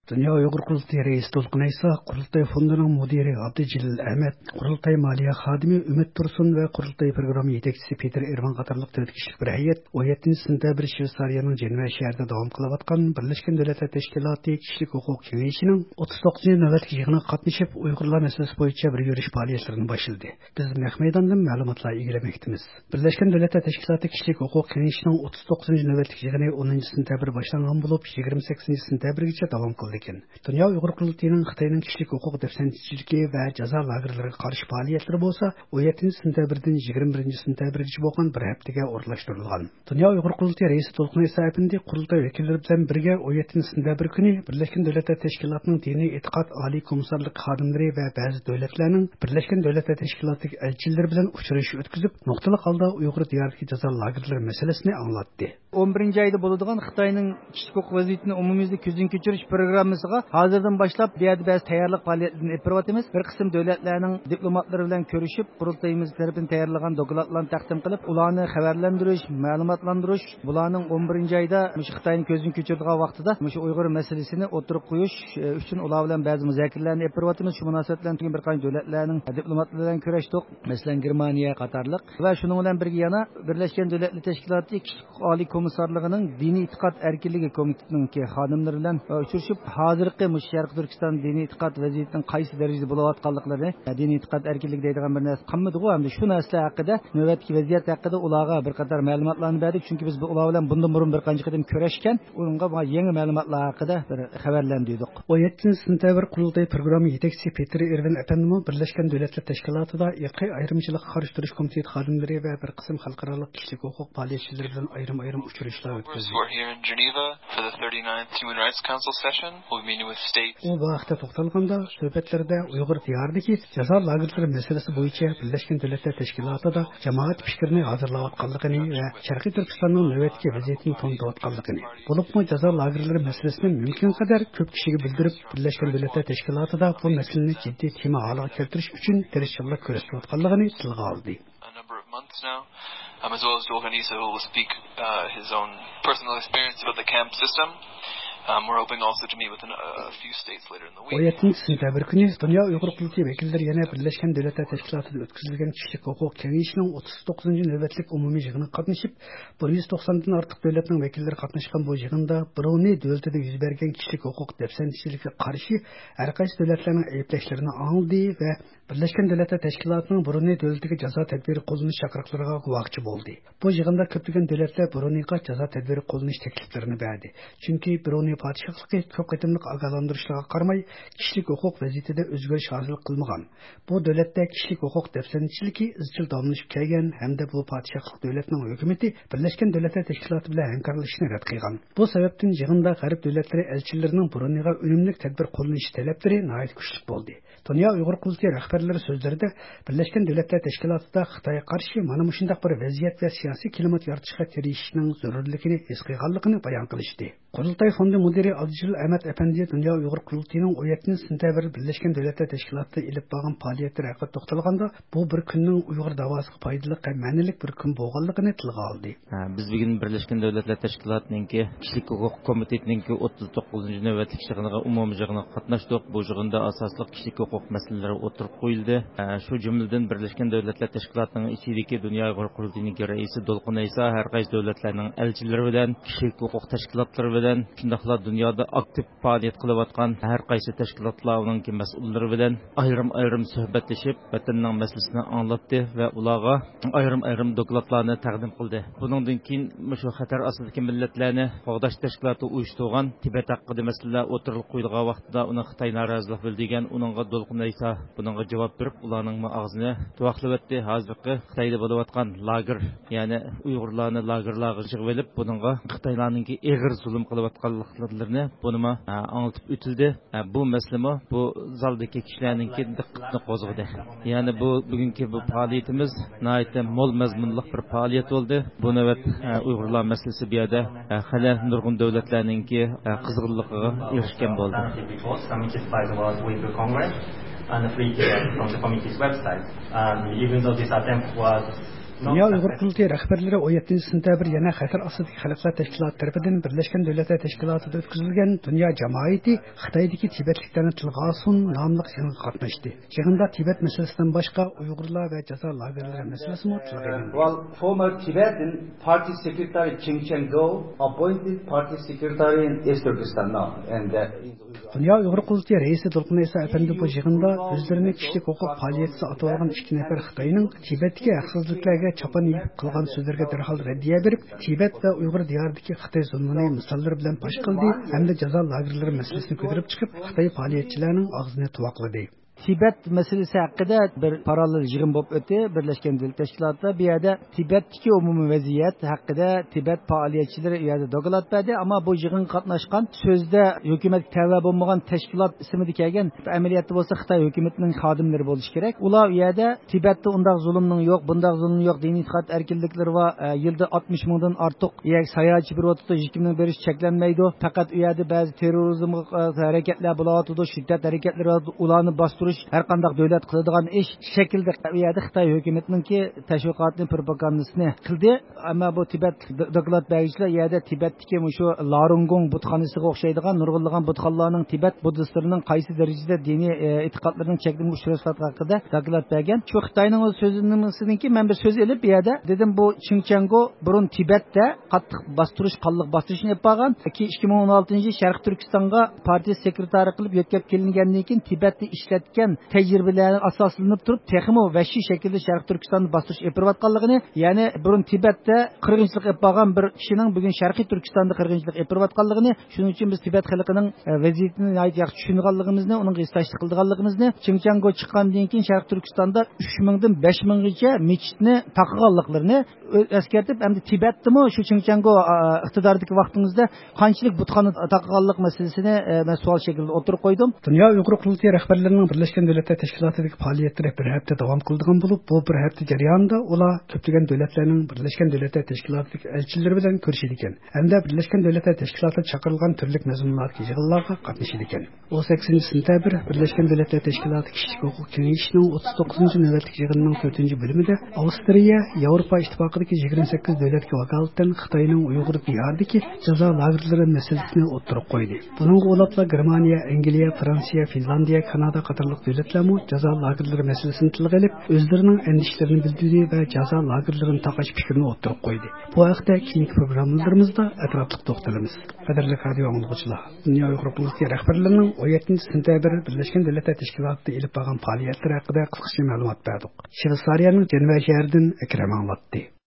Dünya Uyghur Qurultayı Reisi Dolqun Aysa, Qurultay Fondining mudiri Abdijelil Ahmed, Qurultay Maliya xodimi Ümit Tursun va Qurultay programma yetakchisi Peter Ervan qatorliq 4 kishilik bir hay'at 17-sentabr Shveysariyaning Jeneva shahrida davom qilayotgan Birlashgan Davlatlar Tashkiloti kishilik huquq kengashining 39-navbatdagi yig'iniga qatnashib, Uyg'urlar masalasi bo'yicha bir yurish faoliyatlarini boshladi. Biz naq maydondan ma'lumotlar egallamoqdamiz. Birlashgan Davlatlar Tashkiloti kishilik huquq kengashining 39-navbatdagi yig'ini 10-sentabr boshlangan bo'lib, 28-sentabrgacha davom qildi. Dünya Uyghur Qurultayıning Xitoyning kishilik huquq dafsanchiligi va jazo lagerlariga qarshi faoliyatlari bo'lsa 17-sentabrdan 21-sentabrgacha bo'lgan bir haftaga o'rlashtirilgan. Dünya Uyghur Qurultayı Reisi Dolqun Aysa apandi qurultay vakillari bilan birga 17-sentabr kuni Birlashgan Davlatlar Tashkilotining diniy e'tiqod oliy komissarligi xodimlari va ba'zi davlatlarning Birlashgan Davlatlar Tashkiloti elchilari bilan uchrashuv o'tkazib, nuqtali holda Uyg'ur diyoridagi jazo lagerlari masalasini anglatdi. 11-oyda bo'ladigan Xitoyning kishilik huquq vaziyatini umumyuzlik ko'zdan kechirish programmasiga hozirdan boshlab ba'zi tayyorlik faoliyatlarini olib boryapmiz. Bir qism davlatlarning diplomatlari bilan ko'rishib, qurultayimiz tomonidan tayyorlagan dokladlarni taqdim qilib, ularni xabarlantirish, ma'lumotlantirish, bularning 11-oyda Xitoyning ko'zdan kechirdigan vaqtida shu Uyg'ur masalasini o'tirib qo'yish uchun ular bilan ba'zi muzokaralarni olib boryapmiz. Shu munosabat bilan bir qancha davlatlarning diplomatlari bilan ko'rishdik, masalan Germaniya qatorliq va shuning bilan birga yana Birlashgan Davlatlar Tashkiloti oliy komissarligining diniy e'tiqod erkinligi komitetining xodimlari bilan uchrashib, hozirgi Sharq Turkiston diniy e'tiqod vaziyatining qaysi darajada bo'layotganliklarini, diniy e'tiqod erkinligi deydigan bir narsa qolmadi-ku, hamda shu narsa haqida, navbatdagi vaziyat haqida ularga bir qator ma'lumotlarni berdik, chunki biz bu ular bilan bundan burun bir qancha qatim ko'rishgan, unga yangi ma'lumotlar haqida bir xabarlandirdik. 17-sentabr qurultay programma yetakchisi Peter Ervan apandimi Birlashgan Davlatlar Tashkilotida irqiy ayrimchilikqa qarshi turish komiteti xodimlari va bir qism xalqaro kishilik huquq faoliyatchilari bilan ayrim uchrashuvlar o'tkazdi. U vaqtda to'xtalganda suhbatlarda Uyg'ur diyoridagi jazo lagerlari masalasi bo'yicha Birlashgan Davlatlar Tashkilotida jamoat fikrini hozirlayotganligini va Sharqiy Turkistonning navbatdagi vaziyatini to'ntarayotganligini, bo'libmi jazo lagerlari masalasini mumkin qadar ko'p kishiga bildirib, Birlashgan Davlatlar Tashkilotida bu masalani jiddiy tema holiga keltirish uchun tirishchilik ko'rsatayotganligini tilga oldi. As well as Dolqun Aysa will speak his own personal experience about the camp system. We're hoping also to meet with a few states later in the week. 17-sentabr kuni Dünya Uyghur Qurultayı vakillari yana Birlashgan Davlatlar Tashkilotida o'tkazilgan kishilik huquq kengashining 39-navbatlik umumiy yig'iniga qatnashib, 190 dan ortiq davlatning vakillari qatnashgan bu yig'inda Bruney davlatida yuz bergan kishilik huquq dafsanchiligiga qarshi har qaysi davlatlarning ayblashlarini angladi va Birlashgan Davlatlar Tashkilotining Bruney davlatiga jazo tadbiri qo'llanish chaqiriqlariga guvohchi bo'ldi. Bu yig'inda ko'plagan davlatlar Bruneyga jazo tadbiri qo'llanish takliflarini berdi. Chunki Bruney podshohligi ko'p qatimliq ogohlantirishlarga qaramay kishilik huquq vaziyatida o'zgarish hosil qilmagan. Bu davlatda kishilik huquq dafsanchiligi izchil davomlashib kelgan hamda bu podshohlik davlatning hukumati Birlashgan Davlatlar Tashkiloti bilan hamkorlashishni rad qilgan. Bu sababdan yig'inda g'arb davlatlari elchilarining Bruneyga unumli tadbir qo'llanish talablari nihoyat kuchli bo'ldi. Dünya Uyghur Qurultayı rahbarlari so'zlarida Birlashgan Davlatlar Tashkilotida Xitoyga qarshi mana shunday bir vaziyat va siyosiy klimat yaratishga tirishishning zarurligini his qilganligini bayon qilishdi. Qurultay fondi mudiri Abdijelil Ahmed apandi Dünya Uyghur Qurultayining 17-sentabr Birlashgan Davlatlar Tashkilotida ilib borgan faoliyatlari haqida to'xtalganda, bu bir kunning Uyg'ur davosiga foydali va ma'nilik bir kun bo'lganligini tilga oldi. Biz bugun Birlashgan Davlatlar Tashkilotining kishilik huquq komitetining 39-navbatlik yig'iniga umumiy yig'iniga qatnashdik. Bu yig'inda asosli kishilik huquq masalalari o'tirib qo'yildi. Shu jumladan Birlashgan Davlatlar Tashkilotining ichidagi Dünya Uyghur Qurultayining raisi Dolqun Aysa har qaysi davlatlarning elchilari bilan kishilik huquq tashkilotlari bilan shundaqla dunyoda aktiv faoliyat qilayotgan har qaysi tashkilotlarning mas'ullari bilan ayrim suhbatlashib, vatanning masalasini anglatdi va ularga ayrim dokladlarni taqdim qildi. Buningdan keyin shu xatar ostidagi millatlarni qo'g'dash tashkiloti uyushtirgan Tibet haqida masalalar o'tirilib qo'yilgan vaqtida uni Xitoy norozilik bildirgan, uningga Dolqun Aysa buningga javob berib, ularning og'zini tuvoqlayotdi. Hozirgi Xitoyda bo'layotgan lager, ya'ni Uyg'urlarni lagerlarga yig'ib olib, buningga Xitoylarning eg'ir zulm qilayotganliklarini bunima anlatib o'tildi. Bu masalami bu zaldagi kishilarning diqqatini qo'zg'adi. Ya'ni bu bugungi bu faoliyatimiz nihoyatda mo'l mazmunli bir faoliyat bo'ldi. Bu navbat Uyg'urlar masalasi bu yerda hali nurg'un davlatlarning qizg'inligiga erishgan bo'ldi. And the free ticket from the committee's website. And even though this attempt was Dünya Uyghur Qurultayı rəhbərləri 17 sentabr yana xətir asıdakı xalqlar təşkilatı tərəfindən Birləşmiş Dövlətlər Təşkilatında ötküzülgən Dünya Cəmiyyəti Xitoydakı Tibetliklərni tilgə alsın namlıq yığınğa qatnaşdı. Yığında Tibet məsələsindən başqa Uyğurlar və cəza lagerləri məsələsi də tilgə alındı. Well, former Tibetan Party Secretary Ching Cheng-go appointed Party Secretary in East Turkestan now. Dünya Uyghur Qurultayı rəisi Dolqun İsa əfəndi bu yığında özlərini kişilik hüquq fəaliyyətçisi atıb alğan 2 nəfər Xitayının Tibetdəki haqsızlıqlarga çapan yeyib qılğan sözlərə dərhal rəddiyə berib, Tibet və Uyğur diyarındakı Xitay zulmini misallar bilan paş qıldı, hamda cəza lagerləri məsələsini көтөрүп chiqib, Xitay fəaliyyətçilərinin ağzını tuvaqladı. Tibet meselesi hakkında bir paralel yığın bo'lib o'tdi. Birleşken Devletler Teşkilatı bir yerde Tibet'teki umumiy vaziyat hakkında Tibet faaliyetçileri bir yerde dogalat verdi ama bu yığın katnaşkan sözde hükümet tevbe olmayan teşkilat ismi kelgan ameliyatı olsa Xitay hükümetinin xadimleri bo'lishi kerak. Ular u yerda Tibet'te undaq zulmning yo'q, bundaq zulmning yo'q, diniy itiqad erkinlikleri va yilda 60 mingdan ortiq sayohatchi bir o'tda hukmning berish cheklanmaydi. Faqat u yerda ba'zi terrorizm harakatlar bo'layotdi, shiddat harakatlari ularni bostirish her qandaq davlat qiladigan ish shaklda u yerda Xitoy hukumatininki tashviqotni propagandasini qildi. Ammo bu Tibet doklad beruvchilar yerda Tibetdagi shu Larungong butxonasiga o'xshaydigan nurg'unlagan butxonlarning Tibet buddistlarining qaysi darajada diniy e'tiqodlarining cheklanib uchrashlari haqida doklad bergan. Shu Xitoyning so'zinisinki men bir so'z elib bu yerda dedim bu Xinjianggo burun Tibetda qattiq bostirish, qonliq bostirishni yapgan. 2016 Sharq Turkistonga partiya sekretari qilib yetkazib kelingandan keyin Tibetni ishlatgan tecrübelerine asaslanıp durup texmo vahşi şekilde Şarkı Türkistan'da bastırış yapırvatkanlığını yani burun Tibet'te kırgınçlık yapmagan bir kişinin bugün Şarkı Türkistan'da kırgınçlık yapırvatkanlığını şunun için biz Tibet halkının vaziyetini ait yaxşı düşünüganlığımızı onun kıstaşlık kıldıganlığımızı Xinjianggo çıkkandan keyin Şarkı Türkistan'da 3000'den 5000'gacha meçitni takıganlıklarını eskertip hem de Tibet'te mi şu Xinjianggo iktidardaki vaktinizde kançılık butkanı takıganlık meselesine ben sual şekilde oturup koydum. Dünya Uyghur Qurultayı rəhbərlərinin Birləşmiş Dövlətlər Təşkilatındakı fəaliyyətləri bir həftə davam qıldığan olub, bu bir həftə jarayonida ular köplügən dövlətlərin Birləşmiş Dövlətlər Təşkilatındakı elçiləri bilan görüşür ekan. Hamda Birləşmiş Dövlətlər Təşkilatına çağırılğan türlük məzmunlardakı yığınlarga qatnaşır ekan. 18 sentabr Birləşmiş Dövlətlər Təşkilatı Kişilik Hüquq Kengeyişinin 39-cu növbətlik yığınının 4-cü bölümündə Avstriya, Avropa İttifaqıdakı 28 dövlətə vəkalətən Xitayının Uyğur diyarındakı cəza lagerləri məsələsini o'ttirib qoydu. Bununla olapla Germaniya, Angliya, Fransiya, Finlandiya, Kanada qatarlıq dövlətlərmə cəza lagerləri məsələsini tilgə alıb, özlərinin əndişlərini bildirdi və cəza lagerlərinin taqaş fikrini o'ttirib qoydu. Bu haqda keyingi proqramlarımızda ətraflıq toxtalımız. Qadirli radio anlıqçılar, Dünya Uyğur Qurultayı rəhbərlərinin 17 sentabr Birləşmiş Dövlətlər Təşkilatında elib bağlan fəaliyyətləri haqqında qısqaça məlumat verdik. Şveysariyanın Ceneva şəhərindən Əkrəm anlatdı.